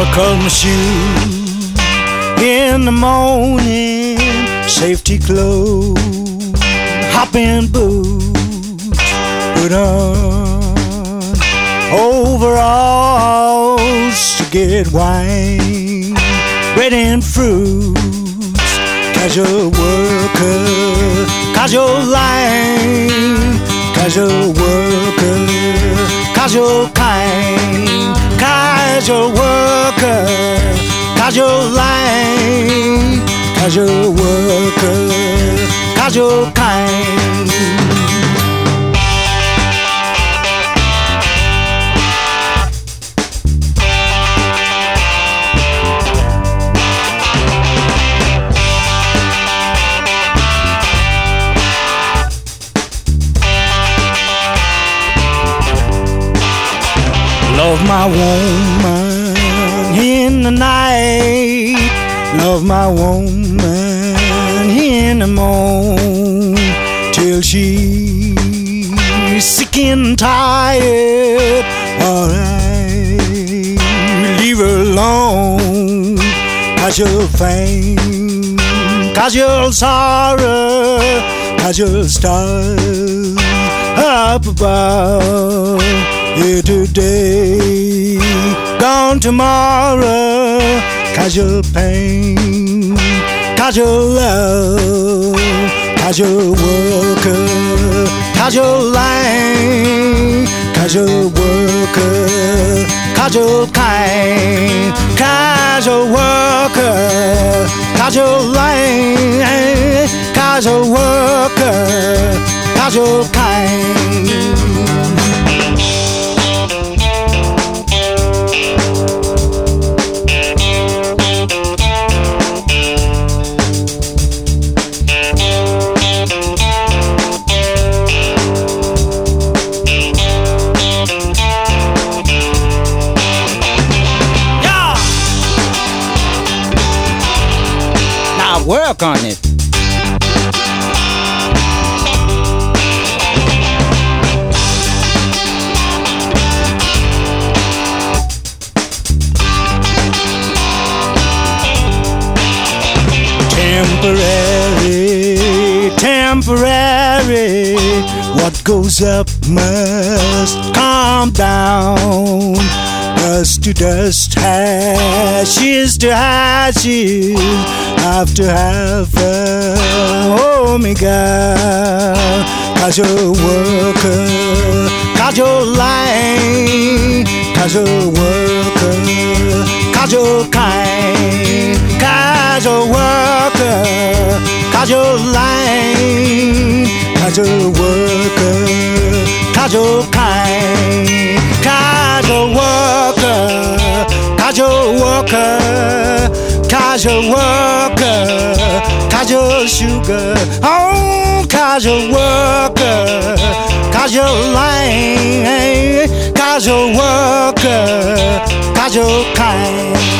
buckle my shoe in the morning, safety clothes, hopping boots, put on overalls to get wine, bread and fruits, casual worker, casual line, casual worker, casual kind, casual worker, casual line, casual worker, casual kind. Love my woman in the night, love my woman in the morning, till she's sick and tired. Alright, leave her alone. Casual fame, casual sorrow, casual stars up above. Here today, gone tomorrow. Casual pain, casual love, casual worker, casual line, casual worker, casual kind, casual worker, casual line, casual worker, casual kind. Work on it. Temporary, temporary. What goes up must come down. Dust to dust, ashes to ashes, half to half, omega. Casual worker, casual line, casual worker, casual kind, casual worker, casual line, casual worker, casual kind, casual worker, casual worker, casual worker, casual sugar, oh, casual worker, casual line, casual worker, casual kind.